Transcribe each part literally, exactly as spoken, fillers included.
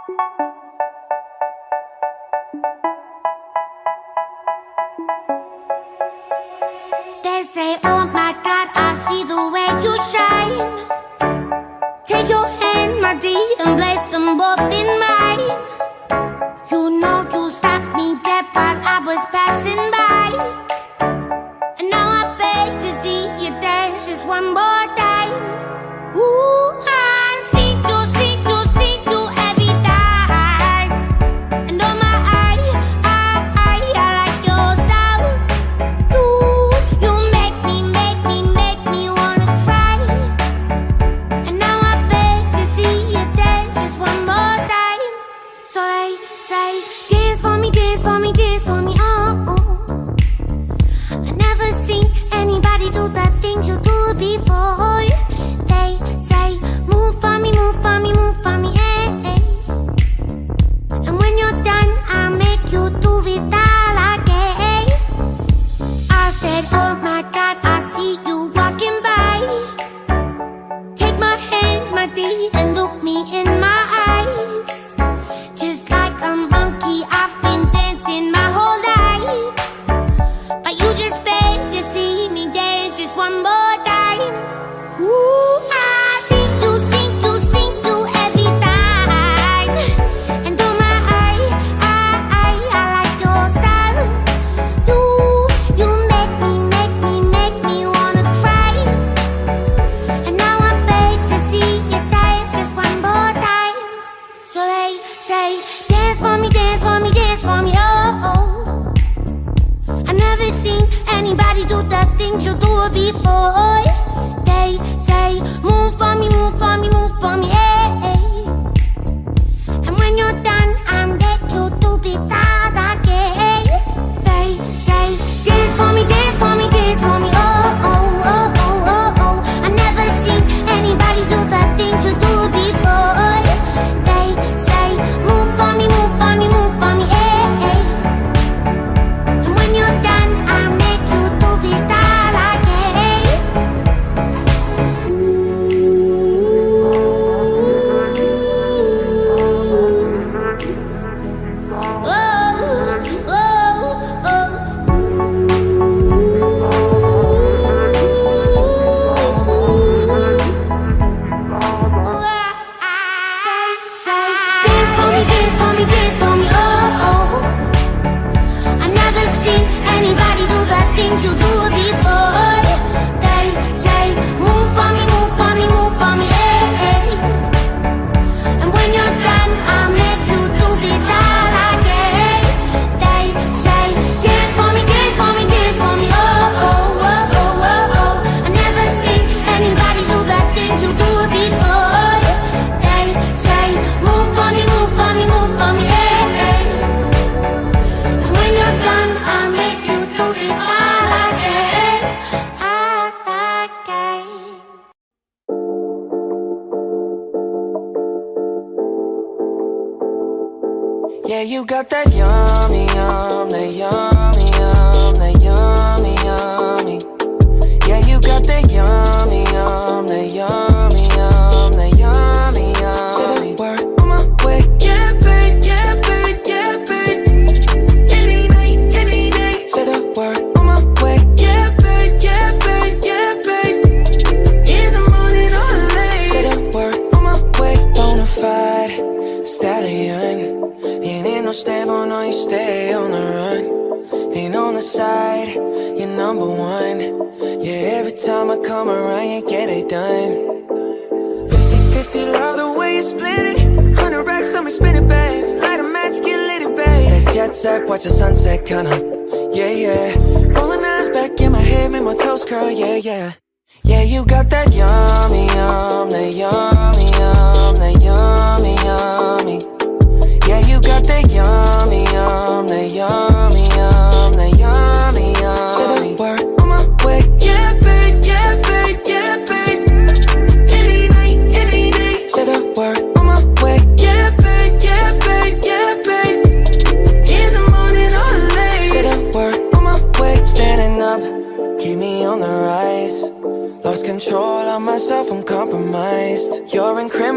They say, oh my God, I see the way you shine. Take your hand, my dear, and place them both in mine. You know you stopped me dead while I was passing by. And now I beg to see you dance just one more time. Ooh, I see you, see you, see you every time. And oh my, I, I, I, I like your style. You, you make me, make me, make me wanna cry. And now I beg to see you dance just one more time. So they say, dance for me, dance for me, dance for me, oh, oh. I never seen anybody do the things you do before. They say, move for me, move for me, move for me, eh, eh. And when you're done, I'll make you do it all again. I said, oh my God, I see you walking by. Take my hands, my dear, and look me in my eyes. Just like a monkey, I've been dancing my whole life. But you just beg to see me dance just one more time. Ooh, I see you, see you, see you every time. And oh my, I, I, I, I like your style. You, you make me, make me, make me wanna cry. And now I beg to see you dance just one more time. So they say, dance for me, dance for me, dance for me, oh, oh. I never seen anybody do the things you do before. They say, move for me, move for me, move for me, eh, eh. And when you're done, I'll make you do it all again. They say, dance for me, dance for me, dance for me, oh, oh, oh, oh, oh, oh. I never seen anybody do the things you do before. They say, move for me, move for me, move for me, eh, eh. And when you're done, I'll make you do it all again. You do it before. They say, move for me, move for me, move for me, eh, eh. And when you're done, I'll make you do it all again. They say, dance for me, dance for me, dance for me, oh, oh, oh, oh, oh, oh. I never seen anybody do the things you do it before. They say, move for me, move for me, move for me, eh, eh. And when you're done, I'll make you do it all. Yeah, you got that yummy, yum, that yummy, yum, that yummy, yummy. Yeah, you got that yummy, yum, that yummy, yum, that yummy, yummy. Say the word on my way. Yeah, babe, yeah, babe, yeah, babe. Any night, any day. Say the word on my way. Yeah, babe, yeah, babe, yeah, babe. In the morning or late. Say the word on my way. Bonafide stallion. Ain't no stable, no, you stay on the run. Ain't on the side, you're number one. Yeah, every time I come around, you get it done. Fifty fifty, love the way you split it. Hundred racks on me, spin it, babe. Light a match, get lit, babe. That jet set, watch the sunset, kinda. Yeah, yeah. Rolling eyes back in my head, make my toes curl, yeah, yeah. Yeah, you got that yummy, yum, that yummy, yum, that yummy, yummy. Yeah, you got that yummy, yum, that yummy, yum, that yummy, yummy. Say the word on my way. Yeah, babe, yeah, babe, yeah, babe. Any night, any day. Say the word on my way. Yeah, babe, yeah, babe, yeah, babe. In the morning or late. Say the word on my way. Standing up, keep me on the rise. Lost control of myself, I'm compromised. You're incriminating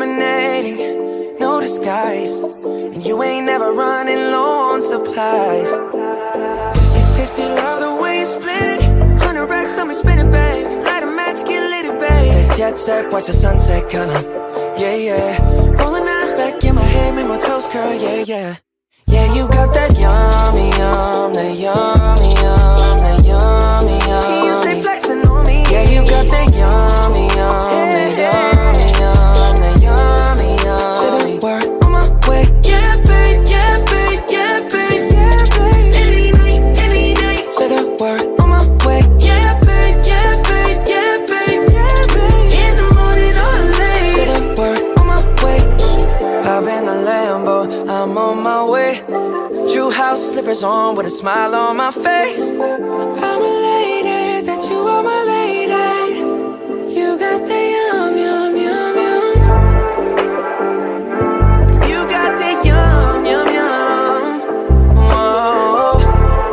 skies, and you ain't never running low on supplies. Fifty fifty, love the way you split it. Hundred racks on me, spin it, babe. Light a match, get lit, it, babe. That jet set, watch the sunset, kinda. Yeah, yeah. Rolling eyes back in my head, make my toes curl, yeah, yeah. Yeah, you got that yummy, yum, that yummy, yum, that yummy, yum. You stay flexing on me. Yeah, you got that yummy, yum, that yummy, yum, that yummy, yum. Say the word on my way. Yeah, babe, yeah, babe, yeah, babe, yeah, babe. Any night, any night. Say the word on my way. Yeah, babe, yeah, babe, yeah, babe, yeah, babe. In the morning or late. Say the word on my way. Hop in a Lambo, I'm on my way. True house slippers on with a smile on my face. I'm elated that you are my lady. You got the yum, yum, yum, yum. You got the yum, yum, yum. Whoa.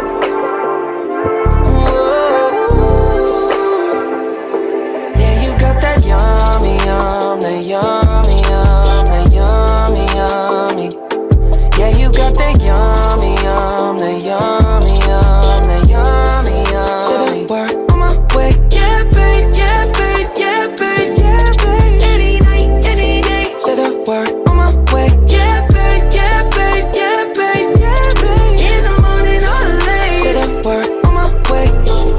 Whoa. Yeah, you got that yummy, yum, that yummy, yum, that yummy, yummy. Yeah, you got that yummy, yum, that yummy, yum, that yummy, yum. Say the word on my way. Yeah, babe, yeah, babe, yeah, babe, yeah, babe. Any night, any day. Say the word on my way. Yeah, babe, yeah, babe, yeah, babe, yeah, babe. In the morning or late. Say the word on my way.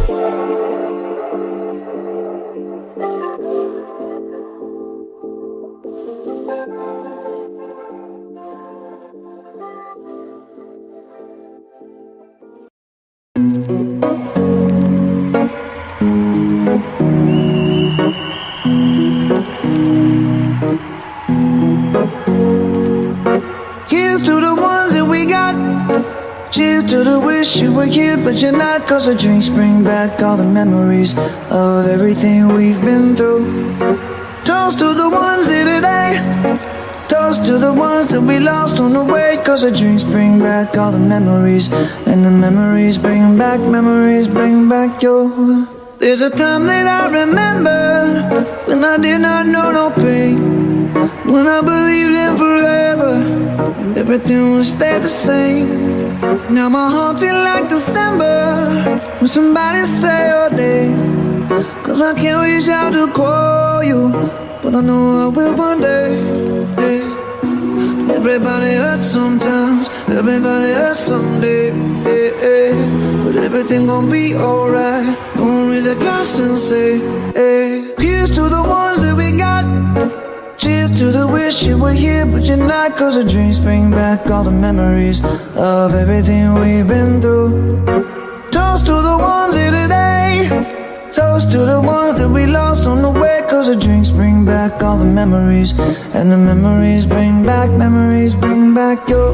Here's to the ones that we got. Cheers to the wish you were here but you're not. Cause the drinks bring back all the memories of everything we've been through. Toast to the ones here today. Toast to the ones that we lost on the way. Cause the drinks bring back all the memories, and the memories bring back, memories bring back your. There's a time that I remember when I did not know no pain, when I believed in forever and everything would stay the same. Now my heart feel like December when somebody say your name. Cause I can't reach out to call you, but I know I will one day, yeah. Everybody hurts sometimes, everybody hurts someday, yeah, yeah. But everything gon' be alright. Gonna raise a glass and say, hey. Here's to the ones that we got. Cheers to the wish you were here but you're not. Cause the drinks bring back all the memories of everything we've been through. Toast to the ones here today. Toast to the ones that we lost on the way. Cause the drinks bring back all the memories, and the memories bring back, memories bring back your.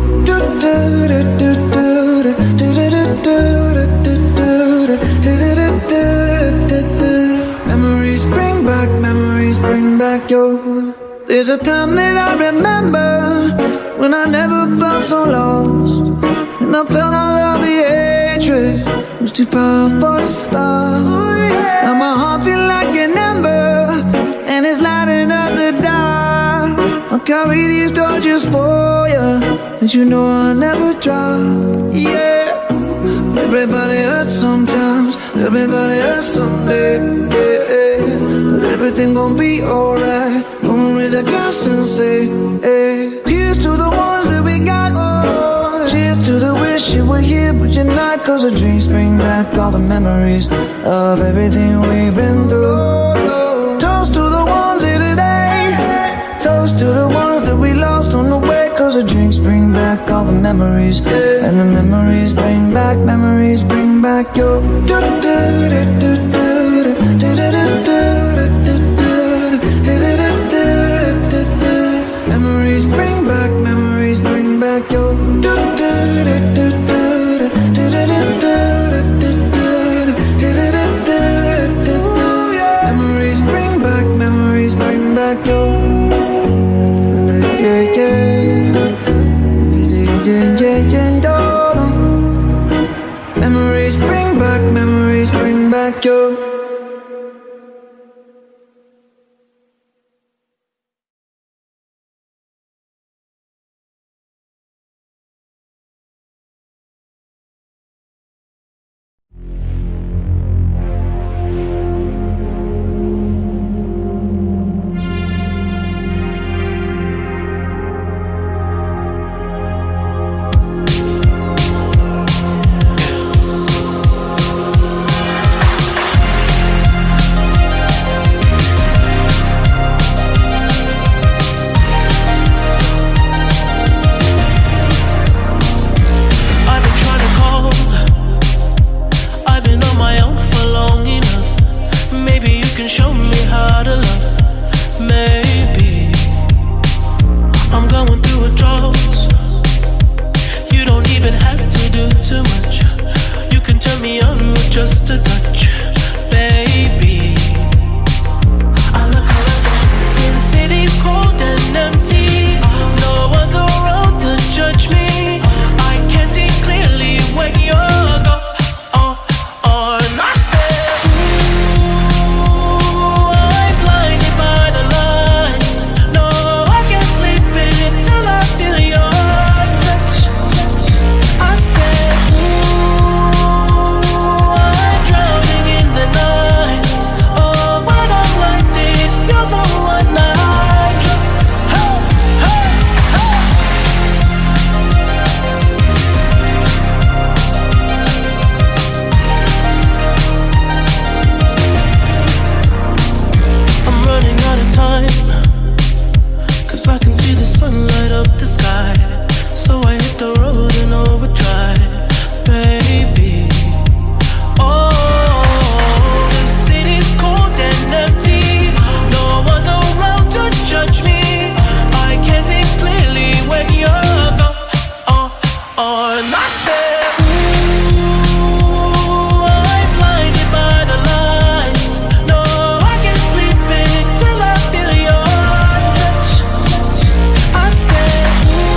Memories bring back, memories bring back your. There's a time that I remember when I never felt so lost, and I felt all of the hatred was too powerful to stop. Now my heart feel like an ember, and it's lighting up the dark. I'll carry these torches for you, and you know I'll never drop. Yeah. Everybody hurts sometimes, everybody hurts someday, yeah, yeah. But everything gon' be alright. Gonna raise a glass and say, hey. Here's to the ones that we got, oh. Cheers to the wish you were here but you're not. Cause the drinks bring back all the memories of everything we've been through. Toast to the ones here today. Toast to the ones that we lost on the way. Cause the drinks bring back all the memories, and the memories bring back, memories bring back your. Memories bring back, memories bring back your. Memories bring back, memories bring back your. Yeah, yeah. Yeah, yeah, yeah. Memories bring back, memories bring back your. just a touch, baby. I look around, see the city's cold and empty. No one's around to judge me. I can see clearly when you're gone. Oh, oh, and I said, ooh, I'm blinded by the lights. No, I can't sleep until I feel your touch. I said, ooh, I'm drowning in the night. Oh, when I'm like this, you're the one I trust. Hey, hey, hey. I'm running out of time, 'cause I can see the sun light up the sky. So I hit the road in overdrive, baby. Oh, the city's cold and empty. No one's around to judge me. I can see clearly when you're gone. Oh, oh, and I said, ooh, I'm blinded by the lights. No, I can't sleep until I feel your touch. I said,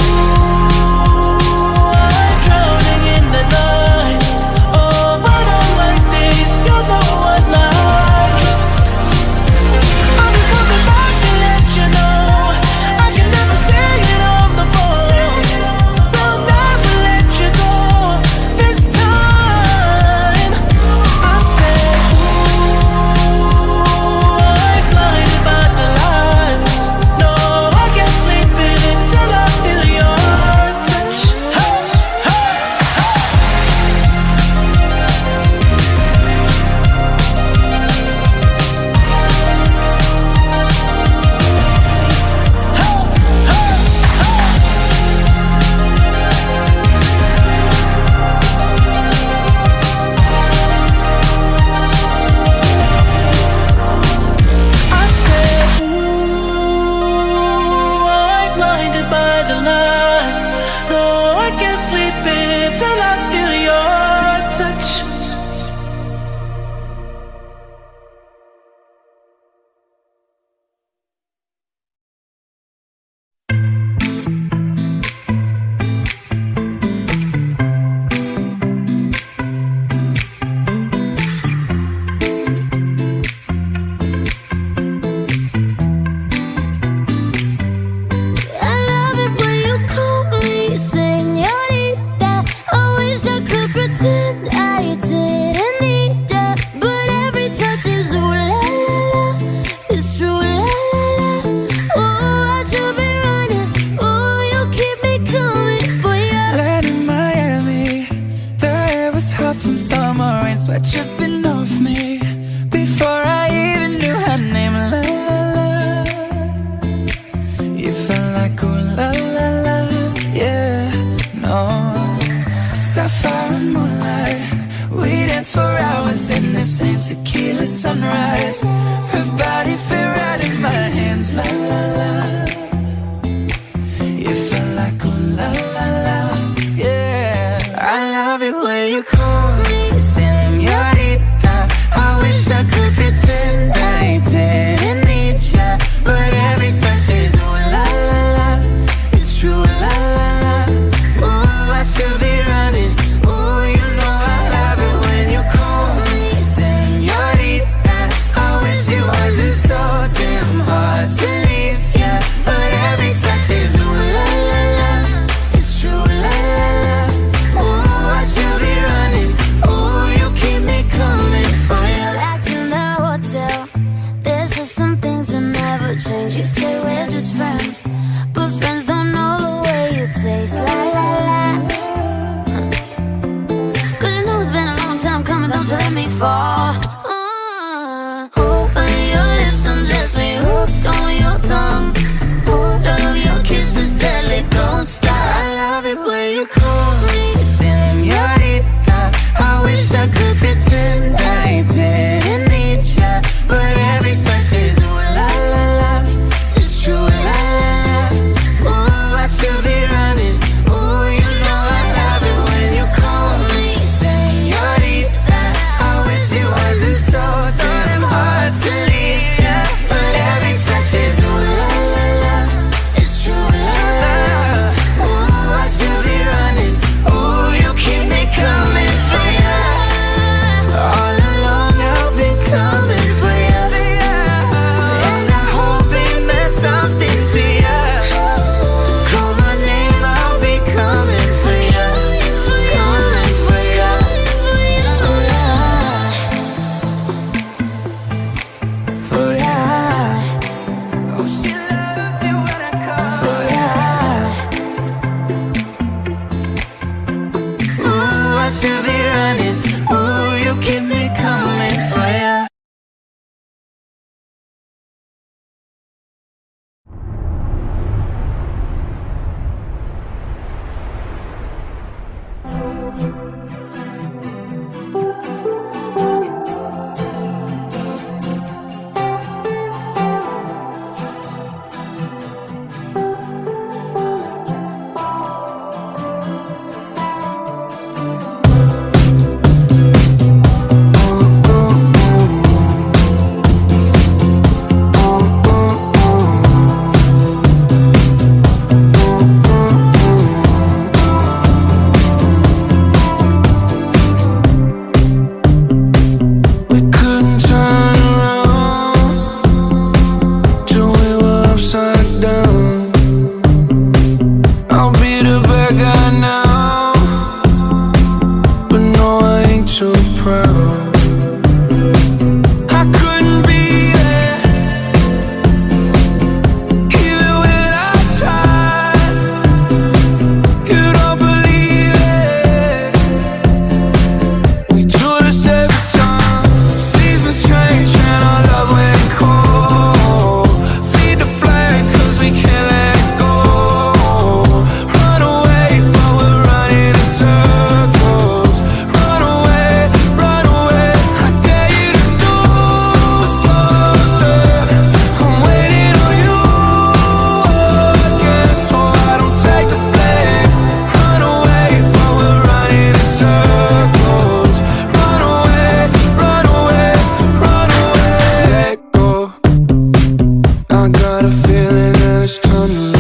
ooh, I'm drowning in the night. Oh, when I'm like this, you're the one I trust. I'm just coming back to let you know I can never say it on the phone. Will never let you go this time. I said, ooh, I'm blinded by the lights. No, I can't sleep until I feel your touch. Hey, hey, I said, ooh, I'm blinded by the lights. No, I can't sleep until I feel your touch. I love it when you call me señorita. I wish I could pretend I didn't need ya, but every touch is ooh la la la. It's true la la la. Oh, I should be running. Oh, you keep me coming for ya. Land in Miami, the air was hot from summer rain, sweat dripping off me before I even knew her name. La la la, you felt like ooh la la la, yeah, no. Sapphire and moonlight, we danced for hours in the same tequila sunrise. Her body fit right in my hands, la la la. You felt like ooh la la la, yeah. I love it when you call me señorita. I wish I could pretend I didn't need ya, but every touch is ooh la la la. It's true la la la. Ooh, I should be running. Ooh, you know I love it when you call me señorita. I wish it wasn't so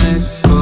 let go.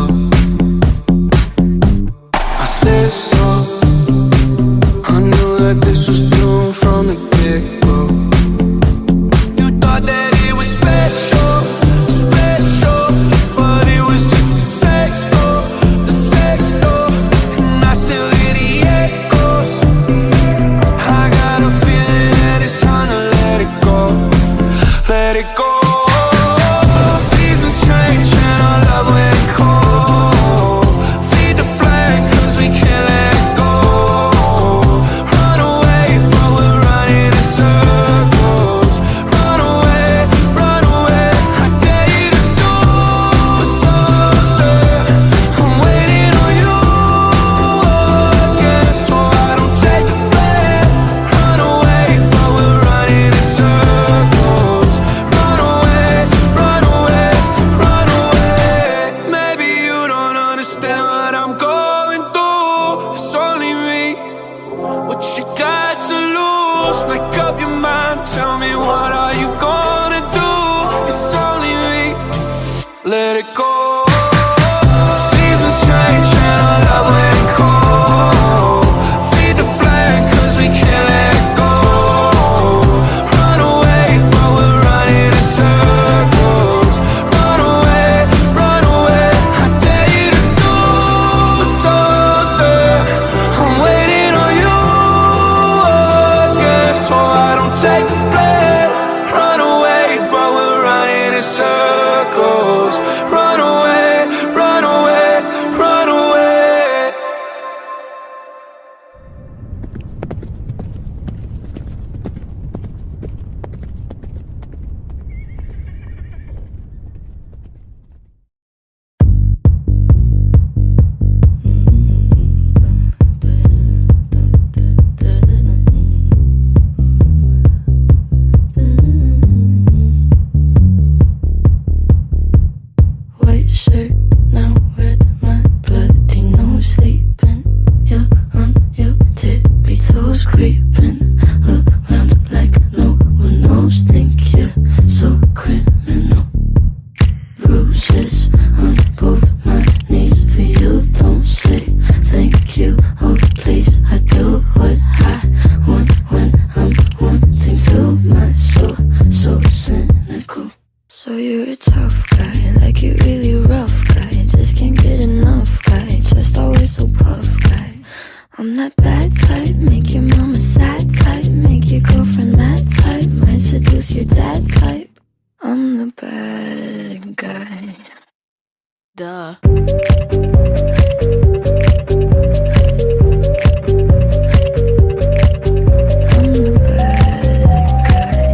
I said so. I knew that this was doomed from the get-go. You thought that it was special, special, but it was just a sex door, the sex door. And I still hear the echoes. I got a feeling that it's time to let it go, let it go. Seasons change and our love went cold. Feed the flame cause we can't let it go. Run away but we're running in circles. Run away, run away. I dare you to do something. I'm waiting on you again, so I don't take the blame. Run away but we're running in circles. Run away, run away, run away. Maybe you don't understand what I'm going through. It's only me. What you got to lose? Make up your mind. Tell me, what are you gonna do? It's only me. Let it go. Seasons change and our love went cold. Feed the flame cause we can't let it go. Run away but we're running in circles. Run away, run away. I dare you to do something. I'm waiting on you again, so I don't take the blame. Run away but we're running in circles. Run away, run away, run away. White shirt, now red, my bloody nose sleeping. You're on your tippy toes, creeping around like no one knows. Think you're so criminal. Bruises on both my knees for you. Don't say thank you, oh please. I do what I want when I'm wanting to. My soul so cynical. So you're a tough guy, like you really rough guy. Just can't get enough guy, just always so puff guy. I'm that bad type, make your mama sad type, make your girlfriend mad type, might seduce your dad type. I'm the bad guy. Duh. I'm the bad guy.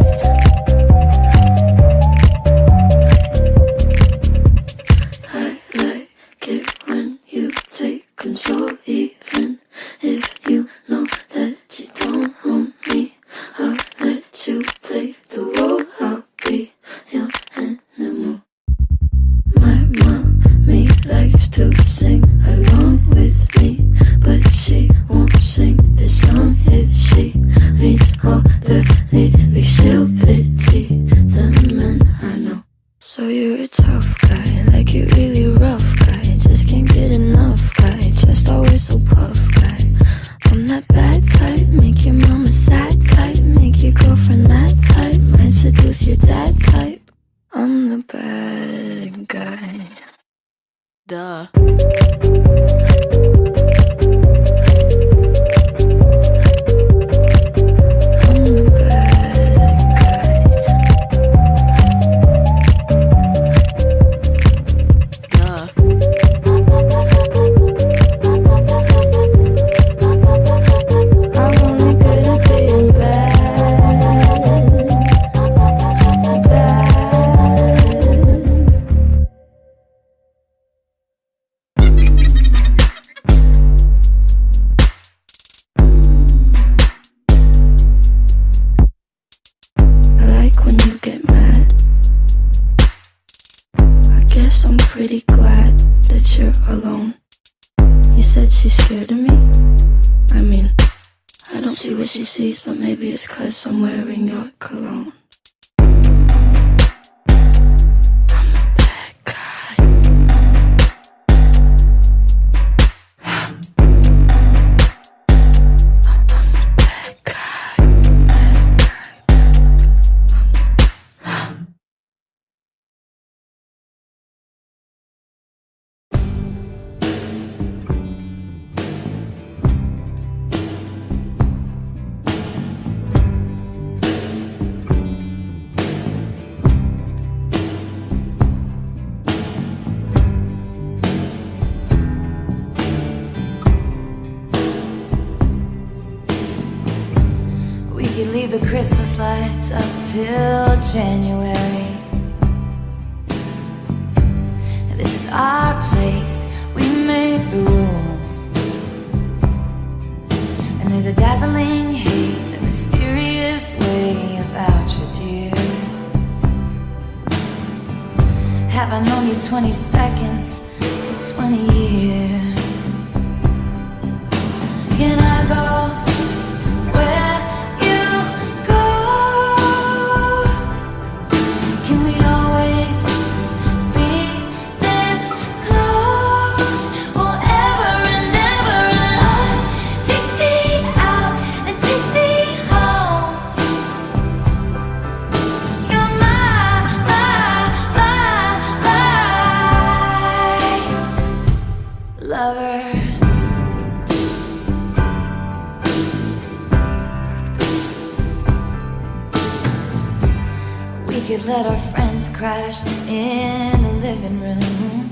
I like it when you take control, even if you know that you don't own me. I'll let you play the role, I'll be your animal. My mommy likes to sing along with me, but she won't sing this song if she reads all the lyrics. She'll pity the men I know. So you're a tough guy, like you really rough guy. Just can't get enough guy, just always so puff guy. I'm that bad type, make your mama sad type, make your girlfriend mad type, might seduce your dad type. I'm the bad guy. Duh. I'm the bad guy. Duh. I'm only good at being bad. Bad. I like when you get mad. I guess I'm pretty glad that you're alone. You said she's scared of me. I mean, I don't see what she sees, but maybe it's 'cause I'm wearing your cologne. I'm a bad guy. leave the Christmas lights up till January. This is our place, we make the rules. And there's a dazzling haze, a mysterious way about you, dear. Have I known you twenty seconds or twenty years? Can I go where you go? Can we always be this close forever and ever? And oh, take me out and take me home. You're my, my, my, my lover. We could let our friends crash in the living room.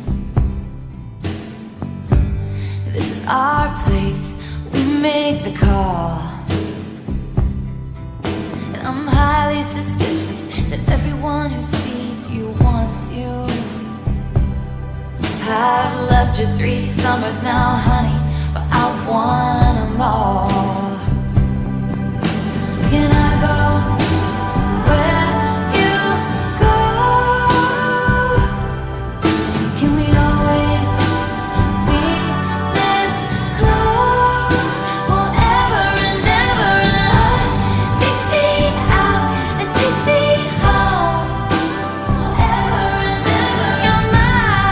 This is our place, we make the call. And I'm highly suspicious that everyone who sees you wants you. I've loved you three summers now, honey, but I want them all. Can I go where you go? Can we always be this close forever and ever? And oh, take me out and take me home forever and ever. You're my,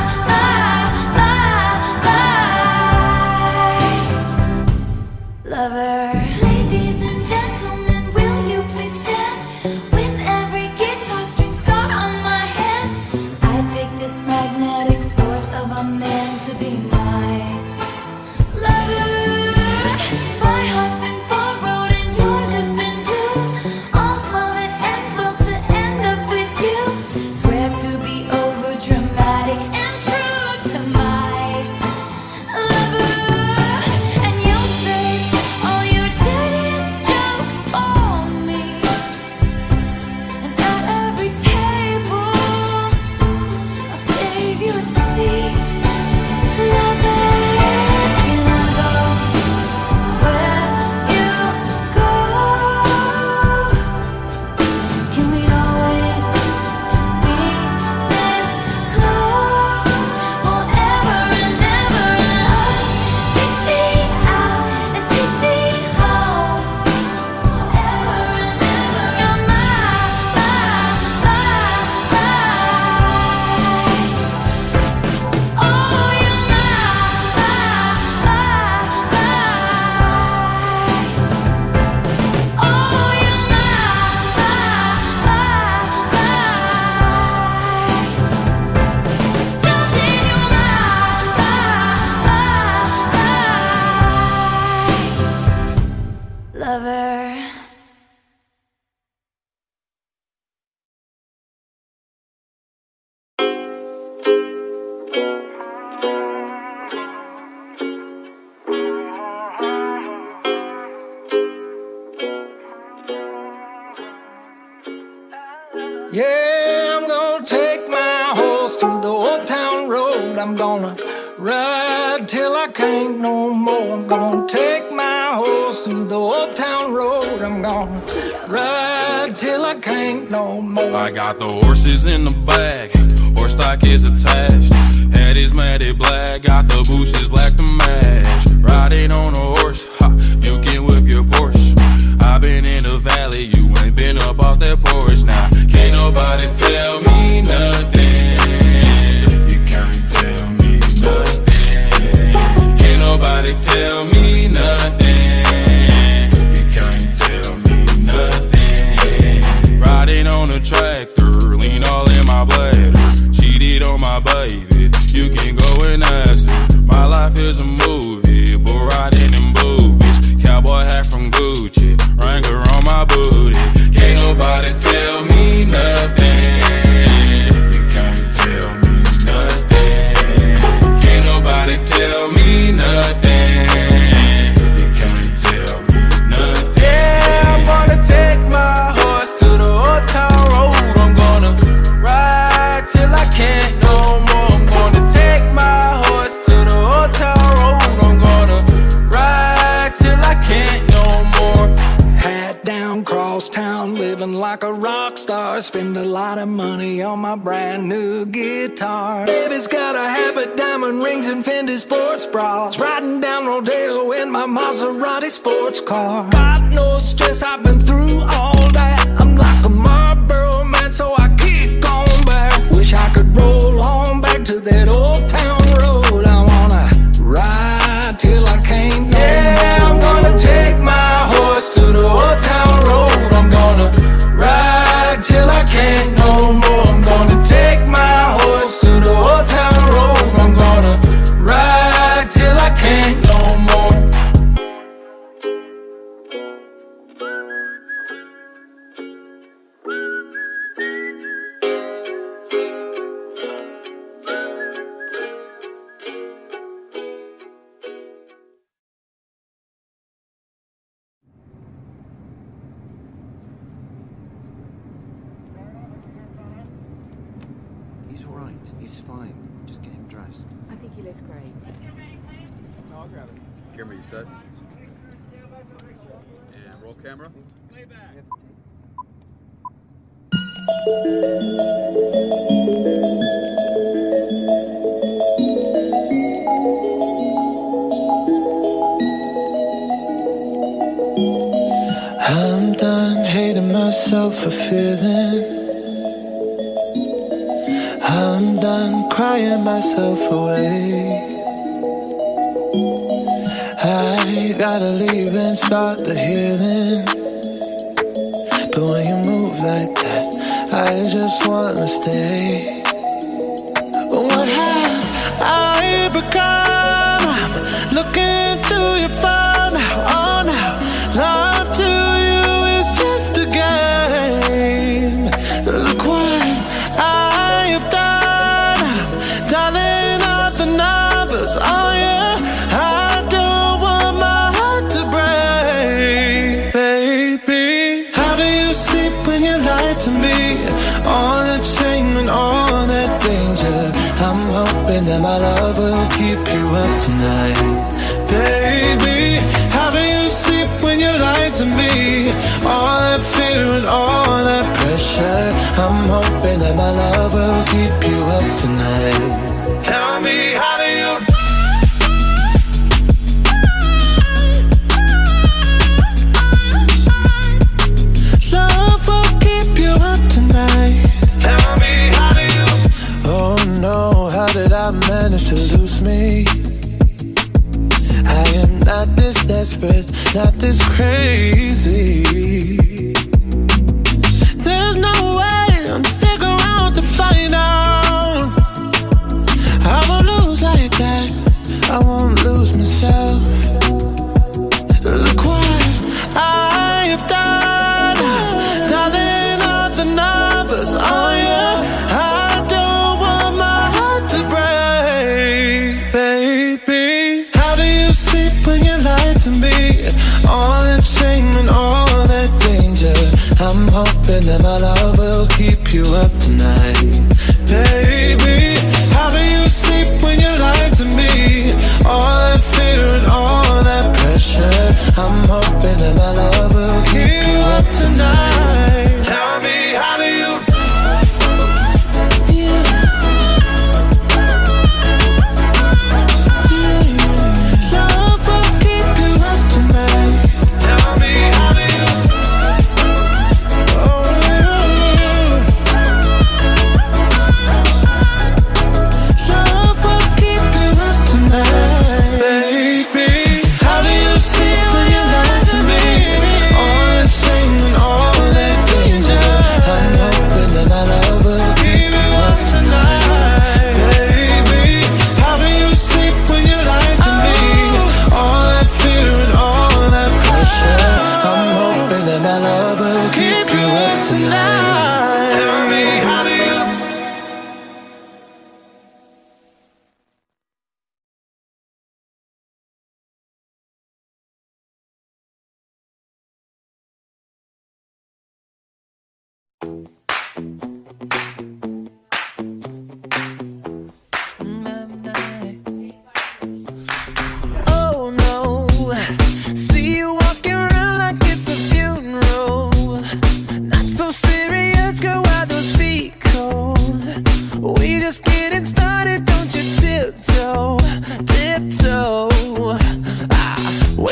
my, my lover. Ladies and gentlemen, will you please stand? With every guitar string scar on my hand, I take this magnetic force of a man to be my lover. My heart's been borrowed and yours has been blue. All's well that ends well to end up with you. Swear to be over dramatic and true to my lover. And you'll say all your dirtiest jokes for me. And at every table I'll save you a seat, lover. Can I go where you go? Can we always be this close forever and ever? And oh, take me out and take me home forever and ever. You're my, my, my, my. Oh, you're my, my, my, my. Oh, you're my, my, my, my. Darling, you're my, my, my, my lover. Yeah, I'm gonna take my horse to the old town road. I'm gonna ride till I can't no more. I'm gonna take my horse to the old town road. I'm gonna ride till I can't no more. I got the horses in the back, horse stock is attached. Head is matted black, got the bushes black to match. Riding on a horse, ha, you can whip your Porsche. I've been in the valley, you ain't been up off that porch. Now, can't nobody tell me nothing. You can't tell me nothing. Can't nobody tell me nothing. You can't tell me nothing. Riding on a tractor, lean all in my bladder. Cheated on my baby, you can go and ask her. My life is a movie, but riding in boobies. Cowboy hat from Gucci, Wrangler on my booty. Can't nobody tell me nothing. car, spend a lot of money on my brand new guitar. Baby's got a habit, diamond rings and Fendi sports bras. Riding down Rodeo in my Maserati sports car. Got no stress, I've been through all that. I'm like a Marlboro man, so I keep going back. Wish I could roll on back to that old town road. I wanna ride till I can't no yeah, more. I'm gonna take my horse to the old town road. I'm gonna ride till I can't no more. I'm gonna take my horse to the old town road. I'm gonna ride till I can't no more. He's all right. He's fine. Just get him dressed. I think he looks great. I'll grab it. Camera, you set? And roll camera. Playback. I'm done hating myself for feeling. I'm done crying myself away. I gotta leave and start the healing. But when you move like that, I just wanna stay. What have I become? I'm looking through your phone now, oh now. Love to you is just a game. Look what I have done. I'm dialing up the numbers, oh yeah. I don't want my heart to break, baby. How do you sleep when you lie to me? All that shame and all that danger. I'm hoping that my love will keep you up tonight, baby. How do you sleep when you lie to me? All that fear and all that pressure. I'm hoping that my love will keep you up tonight. Tell me, how do you? Love will keep you up tonight. Tell me, how do you? Oh no, how did I manage to lose me? I am not this desperate, not this crazy. There's no way I'm sticking around to find out. I won't lose like that, I won't lose myself. Look what I have done, dialing up the numbers, oh yeah. I don't want my heart to break, baby. How do you sleep when you lie to me? All that shame and all that danger. I'm hoping that my love will keep you up tonight, baby. How do you sleep when you lie to me? All that fear and all that pressure. I'm hoping that my love will keep you up tonight. Tell me, how do you? Love will keep you up tonight. Tell me, how do you? Oh,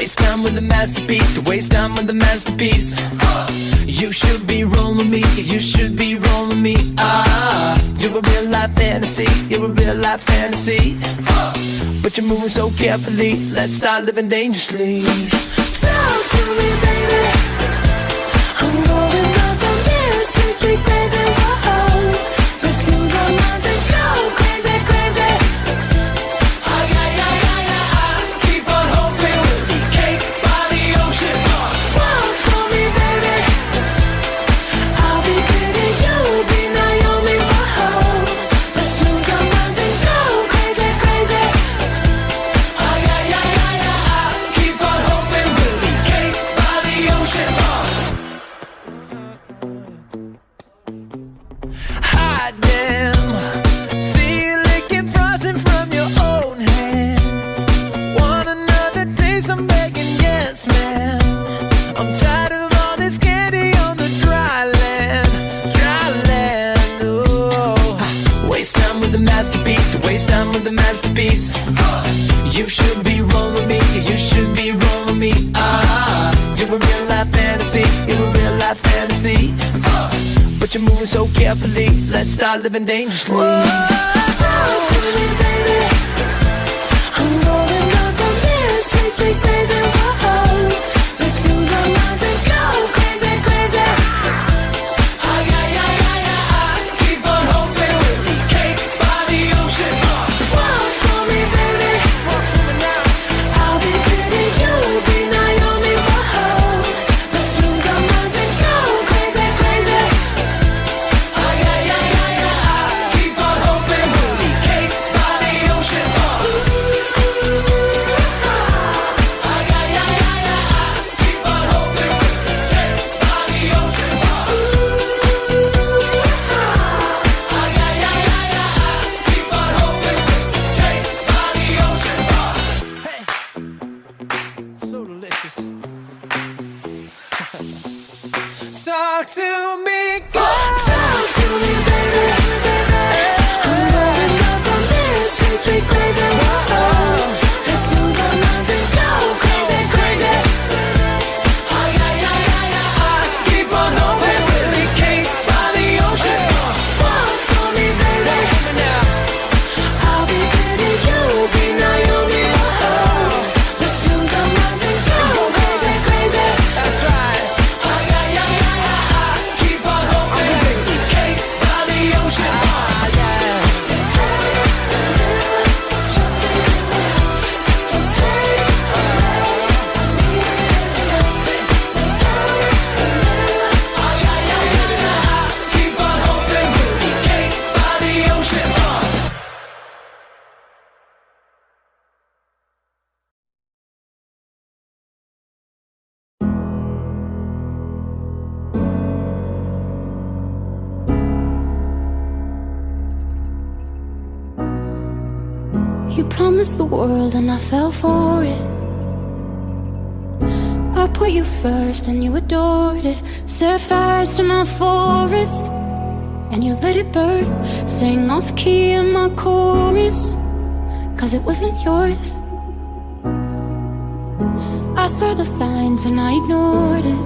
waste time with the masterpiece, to waste time with the masterpiece. You should be rolling me, you should be rolling me. Ah, you're a real life fantasy, you're a real life fantasy. But you're moving so carefully, let's start living dangerously. Talk to me, baby. I'm going up on this sweet, sweet baby. Whoa, let's lose our minds and go crazy, crazy. Ay, ay, ay, ay, ay. Keep on hoping we'll be cake by the ocean. Walk for me, baby. I'll be pretty, you'll be Naomi. Whoa, let's lose our minds and go crazy, crazy. Ay, ay, ay, ay, ay. Keep on hoping we'll be cake by the ocean. Hot damn, see you licking frosting from your own hands. Want another taste? I'm begging, yes, man. I'm tired of all this candy on the dry land, dry land. Oh, waste time with the masterpiece, to waste time with the masterpiece. You should be rolling me, you should be rolling me. Ah, you're a real life fantasy, you're a real life fantasy. But you're moving so carefully, let's start living dangerously. Talk to me, baby. I'm rolling up on this sweet, sweet baby. Whoa, let's lose our minds and go crazy, crazy. Ay, ay, ay, ay, ay. Keep on hoping we'll be cake by the ocean. Walk for me, baby. Walk for me now. I'll be pretty, you'll be Naomi. Whoa, let's lose our minds and go crazy, crazy. Ay, ay, ay, ay, ay. Keep on hoping we'll be cake by the ocean. Ay, ay, ay, ay, ay. Keep on hoping we'll be cake by the ocean. Ay, ay, ay, ay, ay. Keep on hoping we'll be cake by the ocean. Hey, so delicious. Talk to me, girl. Talk to me, baby. I'm rolling up on this sweet, sweet baby. Whoa, let's lose our minds and go crazy, crazy. Ay, ay, ay, ay, ay. Keep on hoping we'll be cake by the ocean. Walk for me, baby. I'll be pretty, you'll be Naomi. Whoa, let's lose our minds and go crazy, crazy. That's right. Ay, ay, ay, ay, ay. Keep on hoping we'll be cake by the ocean. Ah, yeah. Keep on hoping we'll be cake by the ocean. You promised the world and I fell for it. I put you first and you adored it. Set fires to my forest and you let it burn. Sang off key in my chorus, cause it wasn't yours. I saw the signs and I ignored it.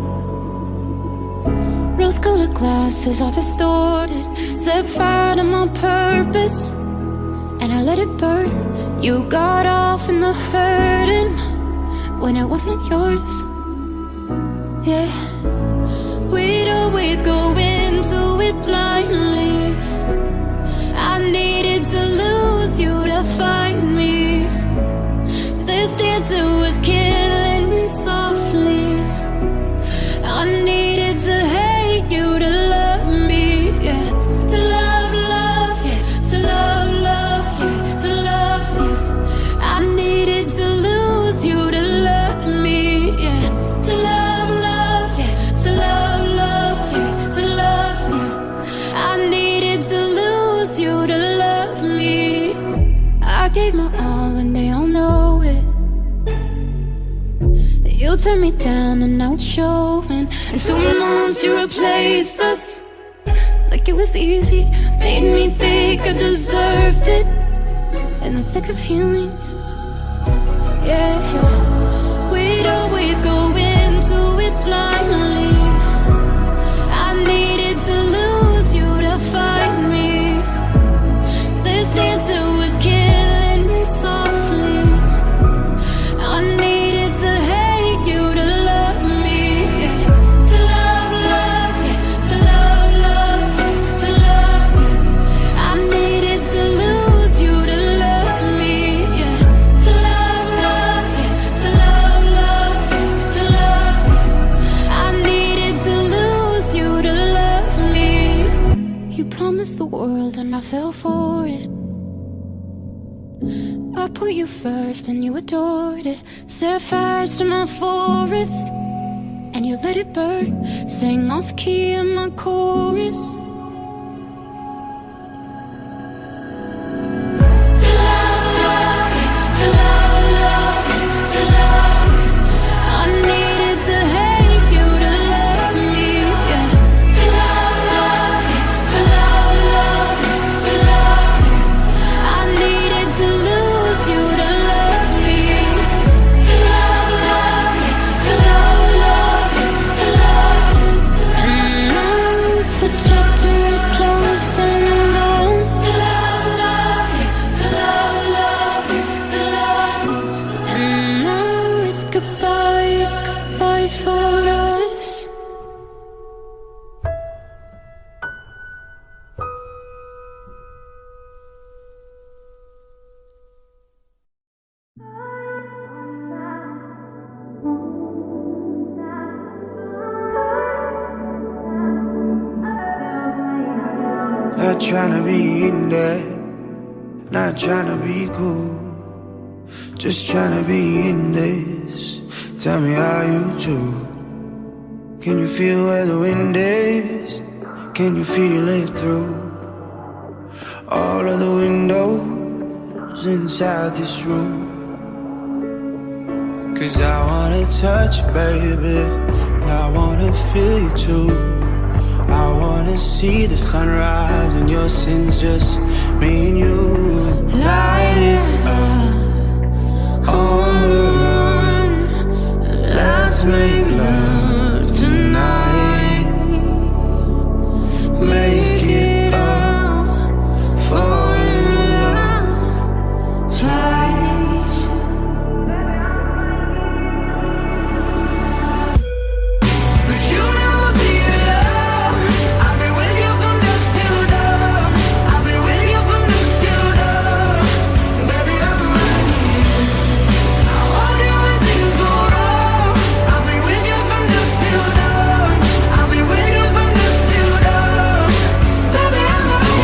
Rose-colored glasses are distorted. Set fire to my purpose and I let it burn. You got off in the hurting when it wasn't yours. Yeah, we'd always go into it blindly. I needed to lose you to find me. This dancer was killing me softly. I needed to hate you to love me. Yeah, to love, love, yeah, to love, love, yeah, to love you. I needed to lose you to love me. Yeah, to love, love, yeah, to love, love, yeah, to love you. I needed to lose you to love me. I gave my all and they all know it. You turned me down and now it's showing. And two months you replaced us like it was easy. Made me think I deserved it in the thick of healing. Yeah, yeah. we'd always go into it blindly. I needed to lose you to find me. This dancer was killing me softly. I needed to hate you to love me, yeah. To love, love, yeah. To love, love, yeah. To love, yeah. I needed to lose you to love me, yeah. To love, love, yeah. To love, love, yeah. To love, yeah. I needed to lose you to love me. You promised the world and I fell for it. I put you first and you adored it. Set fires to my forest and you let it burn. Sang off key in my chorus. To love, love, yeah. To love, love, yeah. To love, yeah. I needed to hate you to love me, yeah. To love, love, yeah. To love, love, yeah. To love, yeah. I needed to lose you to love me. To love, love, yeah. To love, love, yeah. To love, yeah. And now the chapter is closed and done. To love, love, yeah. To love, love, yeah. To love, yeah. And now it's goodbye, it's goodbye for us. Not tryna be in there, not tryna be cool, just tryna be in this. Tell me how you do. Can you feel where the wind is? Can you feel it through all of the windows inside this room? Cause I wanna touch you, baby, and I wanna feel you too. I wanna see the sunrise and your sins, just me and you. Light it up on the run. Let's make love tonight. Make it up, fall in love twice. But you never be alone. I've been with you from dusk till dawn. I've been with you from dusk till dawn. Baby, I'm right here. I want you when things go wrong. I've been with you from dusk till dawn. I've been with you from dusk till dawn. Baby, I'm right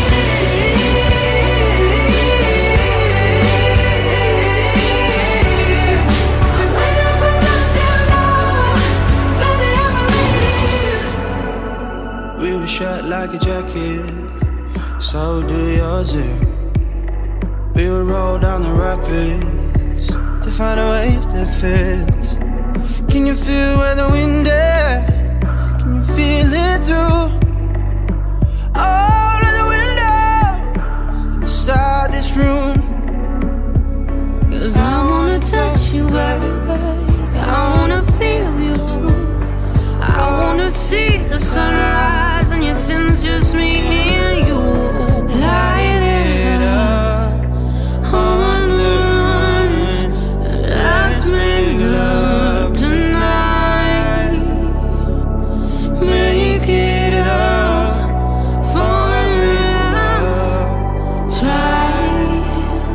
here. I'm with you from dusk till dawn. Baby, I'm right here. We were shut like a jacket, so do yours. eh? We would roll down the rapids to find a wave that fits. Can you feel where the wind is? Can you feel it through all of the windows inside this room? Cause I wanna touch you, baby. I wanna feel you too. I wanna see the sunrise and your sins, just me and you. Light it up on the run. Let's make love tonight. Make it up, fall in love twice.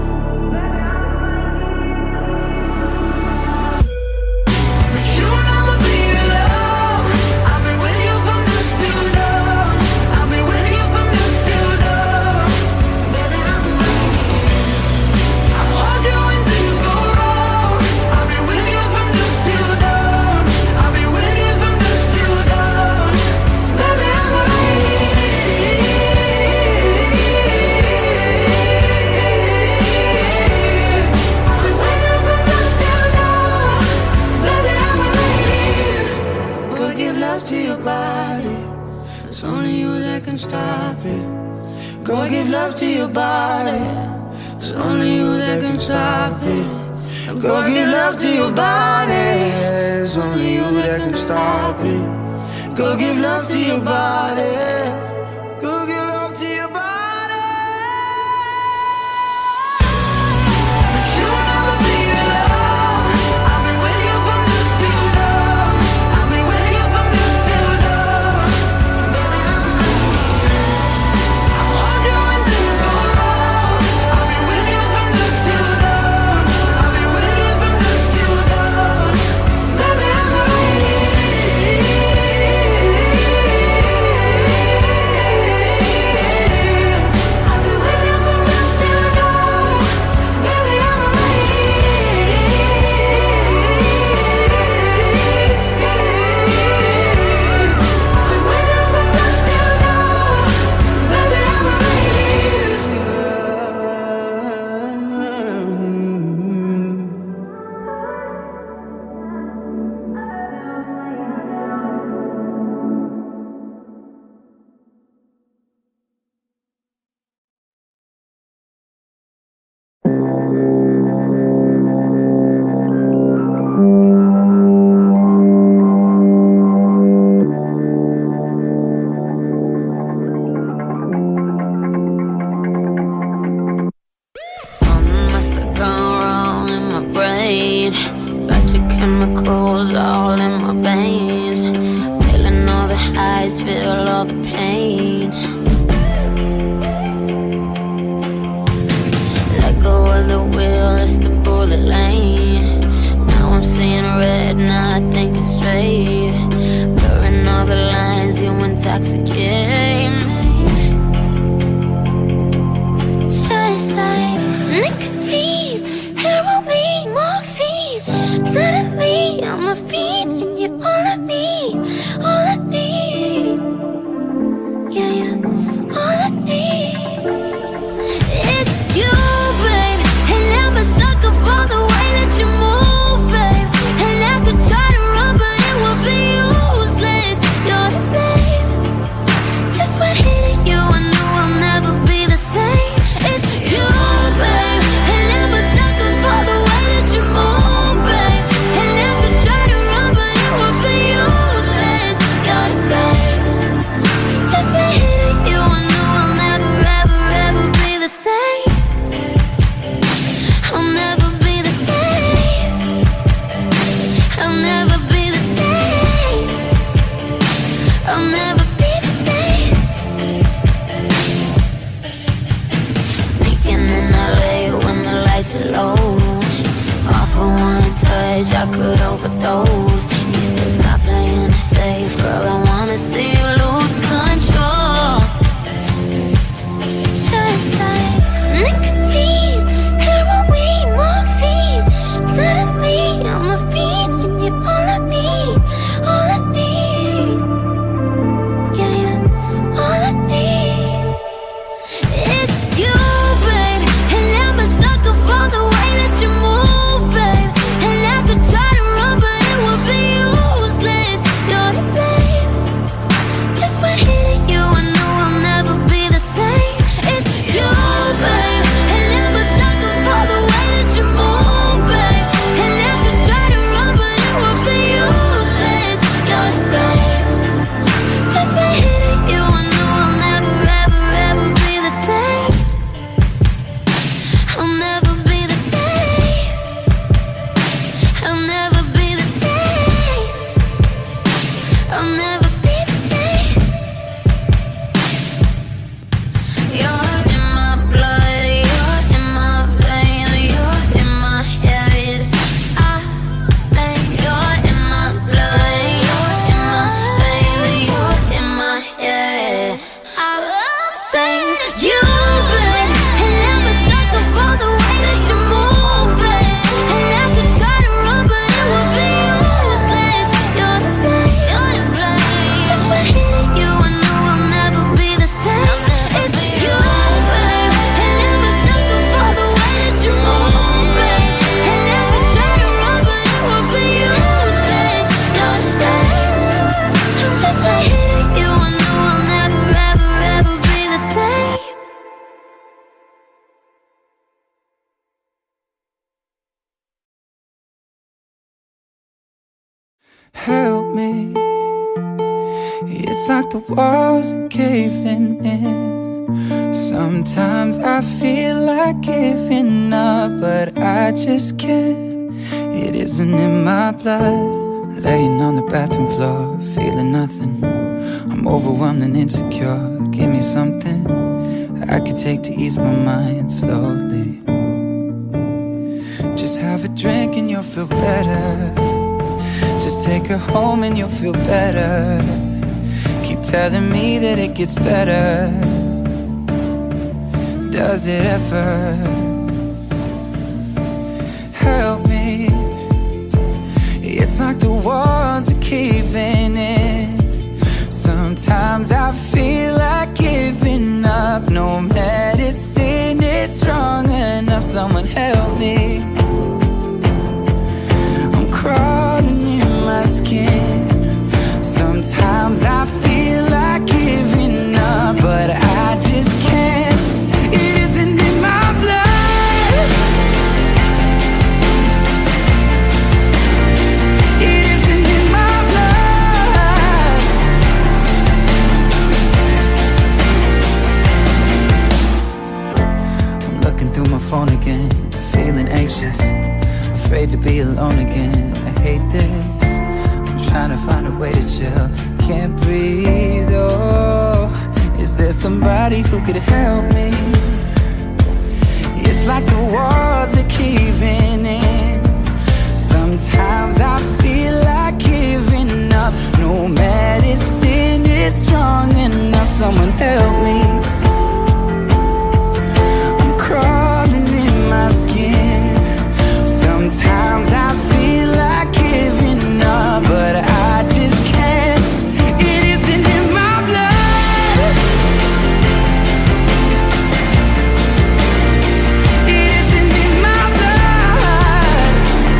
But you'll never be alone. I've been with you from dusk till dawn. I've been with you from dusk till dawn. Baby, I'm right here. I want you when things go wrong. I've been with you from dusk till dawn. I've been with you from dusk till dawn. Baby, I'm right here. I've been with you from dusk till dawn. Baby, I'm right here. Go give love to your body. It's only you that can stop it. Go give love to your body. It's only you that can stop it. Go give love to your body. It's only you that can stop it. Go give love to your body. Go give love to your body. But you'll never be alone. I've been with you from dusk till dawn. I've been with you from dusk till dawn. Baby, I'm I'll hold you when things go wrong. I've been with you from dusk till dawn. I've been with you from dusk till dawn. Baby, I'm ready. I've been with you from dusk till dawn. Baby, I'm Something must have gone wrong in my brain. Got your chemicals all in my veins. Feeling all the highs, feel all the pain. Let go of the wheel, it's the bullet lane. Now I'm seeing red, not thinking straight. Blurring all the lines, you intoxicate me. Just like nicotine, heroin, morphine. Suddenly I'm a fiend, and you're all I need, all I need. Yeah, yeah, all I need is you, babe. And I'm a sucker for the way that you move, babe. And I could try to run, but it would be useless. You're to blame. Just when hitting you, I knew I'll never be the same. It's you, babe. And I'm a sucker for the way that you move, babe. And I could try to run, but it would be useless. You're to blame. Just when hitting you, I knew I'll never, ever, ever be the same. I'll never be the same. I'll never be the same. I'll never be the same. Sneaking in L A when the lights are low. Off for one touch, I could overdose. You said stop playing it safe, girl. I wanna see you lose control. Just like nicotine, heroin, morphine. Suddenly I'm a fiend, and you're all I need, all I need. Yeah, yeah, all I need is you, babe. And I'm a sucker for the way that you move, babe. And I could try to run, but it help me. It's like the walls are caving in. Sometimes I feel like giving up, but I just can't. It isn't in my blood. Laying on the bathroom floor, feeling nothing. I'm overwhelmed and insecure. Give me something I could take to ease my mind slowly. Just have a drink and you'll feel better. Just take her home and you'll feel better. Keep telling me that it gets better. Does it ever? Help me. It's like the walls are caving in. Sometimes I feel like giving up. No medicine is strong enough. Someone help me. I'm crawling in my skin. Sometimes I feel like giving up, but I just can't. It isn't in my blood. It isn't in my blood. I'm looking through my phone again, feeling anxious, afraid to be alone again. I hate this. Trying to find a way to chill, can't breathe, oh. Is there somebody who could help me? It's like the walls are caving in. Sometimes I feel like giving up. No medicine is strong enough. Someone help me. I'm crawling in my skin. Sometimes I feel like giving up, but I just can't. It isn't in my blood. It isn't in my blood.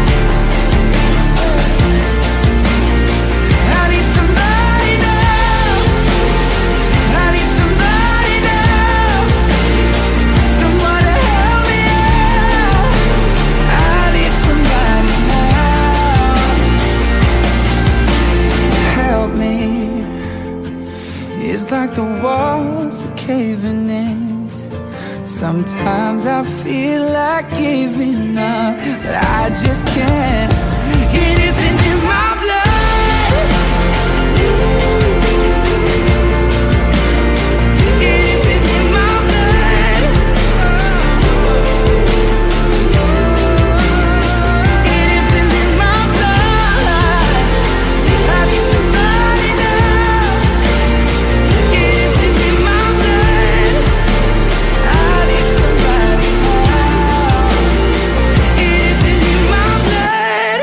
I need somebody now. I need somebody now. Someone to help me out. I need somebody now. Help me. It's like the walls are caving in. Sometimes I feel like giving up, but I just can't. It isn't in my blood. It isn't in my blood. It isn't in my blood. I need somebody now. It isn't in my blood. I need somebody now. It isn't in my blood.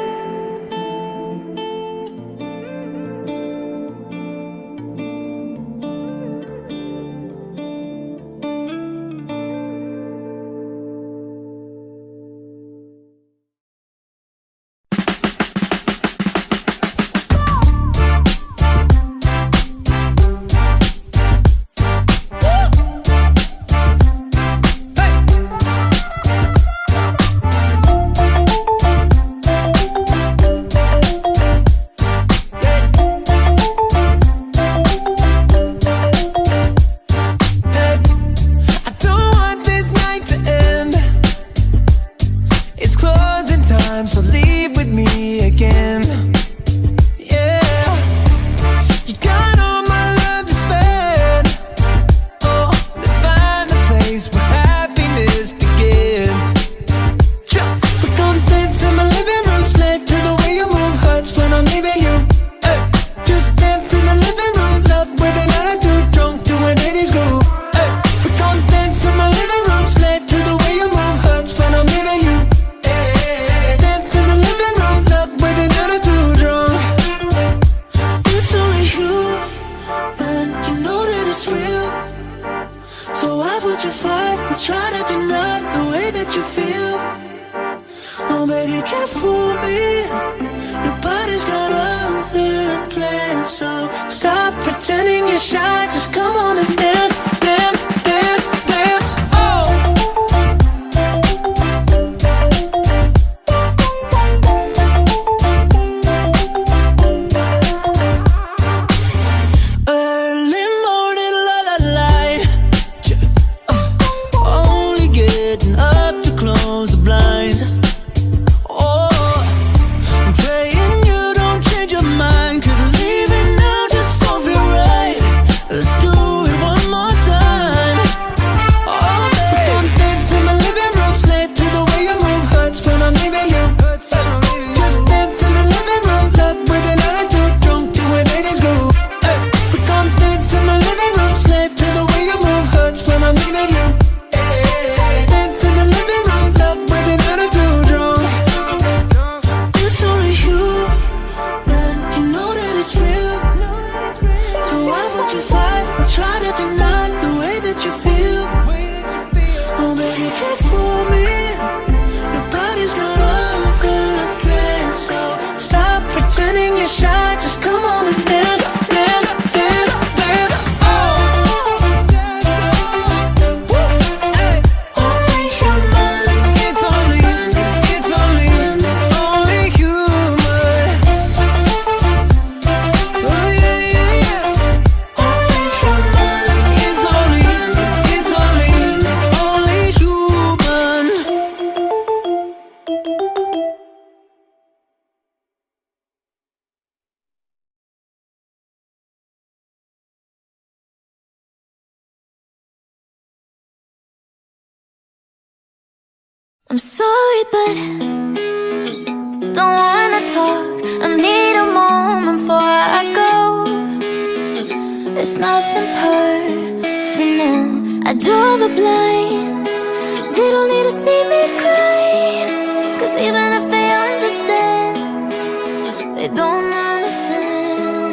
I don't want this night to end. It's closing time, so leave with me again. Yeah, you got all my love to spend. Oh, let's find a place where happiness begins. Sure, we're gonna dance in my living room, slave to the way you move, hurts when I'm leaving you. Hey, just dance in the living room, love with an attitude, drunk to an eighties groove. Hey, we're gonna dance in my living room, slave to the way you move, hurts when I'm leaving you. Hey, dance in the living room, love with an attitude, drunk. It's only you, man, you know that it's real. So why would you fight and try to deny the way that you feel? Oh baby, you can't fool me. Your body's got other plans, so stop pretending you're shy. Just come on and dance, dance, dance, dance. Oh. I'm sorry, but don't wanna talk. I need a moment before I go. It's nothing personal. I draw the blinds. They don't need to see me cry, 'cause even if they understand, they don't understand.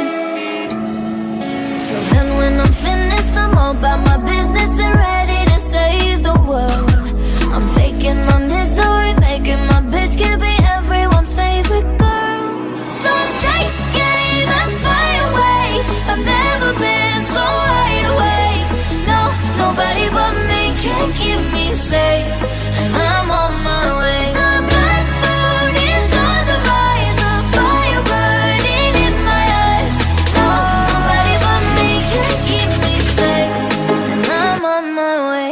So then when I'm finished, I'm all about my business and ready to save the world. I'm taking my misery, making my bitch can be everyone's favorite girl. So take aim and fly away. I've never been so wide awake. No, nobody but me can keep me safe, and I'm on my way. The bad mood is on the rise, a fire burning in my eyes. No, nobody but me can keep me safe, and I'm on my way.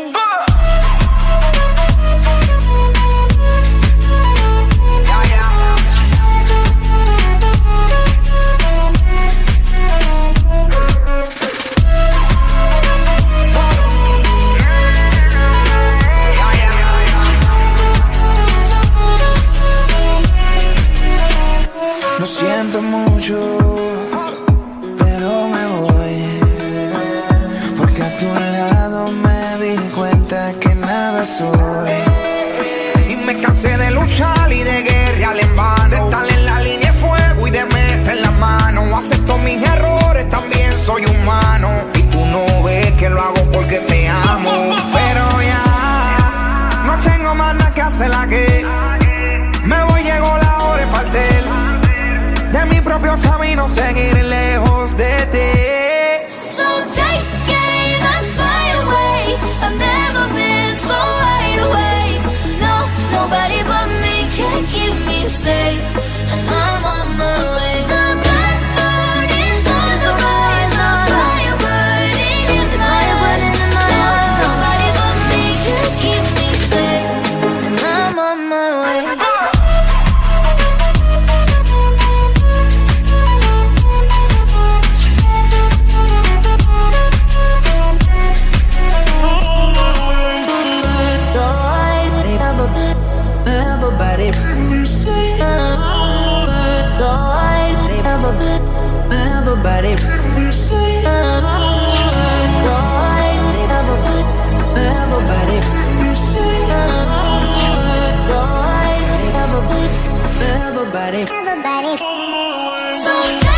Lo siento mucho, pero me voy, porque a tu lado me di cuenta que nada soy. Y me cansé de luchar y de guerrear en vano, de estar en la línea de fuego y de meter la mano. Acepto mis errores, también soy humano, y tú no ves que lo hago porque te amo. Pero ya no tengo más nada que hacer aquí. Me voy, llegó la hora de partir de mi propio camino, seguir lejos de ti. So take aim and fly away. I've never been so wide awake. No, nobody but me can keep me safe, and I'm on my way. The bad mood is on the rise, a fire burning in my eyes. No, nobody but me can keep me safe, and I'm on my way. Everybody, everybody, everybody, everybody. So